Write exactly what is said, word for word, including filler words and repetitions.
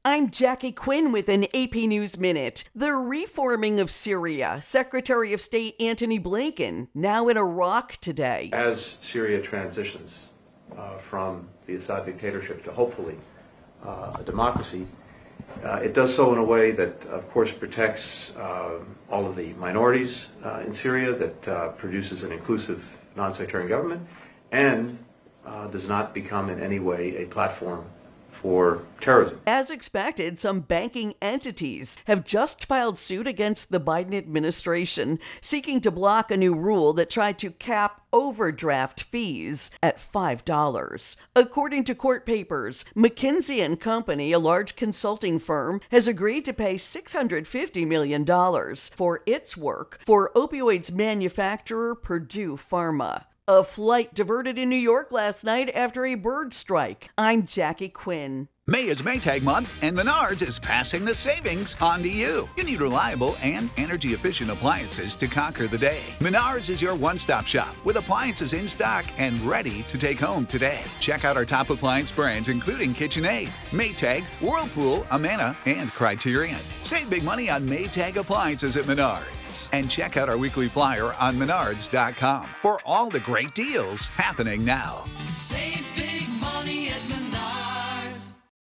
I'm Jackie Quinn with an A P News Minute. The reforming of Syria. Secretary of State Antony Blinken now in Iraq today. As Syria transitions uh, from the Assad dictatorship to hopefully uh, a democracy, uh, it does so in a way that, of course, protects uh, all of the minorities uh, in Syria, that uh, produces an inclusive, non-sectarian government, and uh, does not become in any way a platform for terrorism. As expected, some banking entities have just filed suit against the Biden administration, seeking to block a new rule that tried to cap overdraft fees at five dollars. According to court papers, McKinsey and Company, a large consulting firm, has agreed to pay six hundred fifty million dollars for its work for opioids manufacturer Purdue Pharma. A flight diverted in New York last night after a bird strike. I'm Jackie Quinn. May is Maytag month, and Menards is passing the savings on to you. You need reliable and energy-efficient appliances to conquer the day. Menards is your one-stop shop with appliances in stock and ready to take home today. Check out our top appliance brands, including KitchenAid, Maytag, Whirlpool, Amana, and Criterion. Save big money on Maytag appliances at Menards. And check out our weekly flyer on menards dot com for all the great deals happening now. Save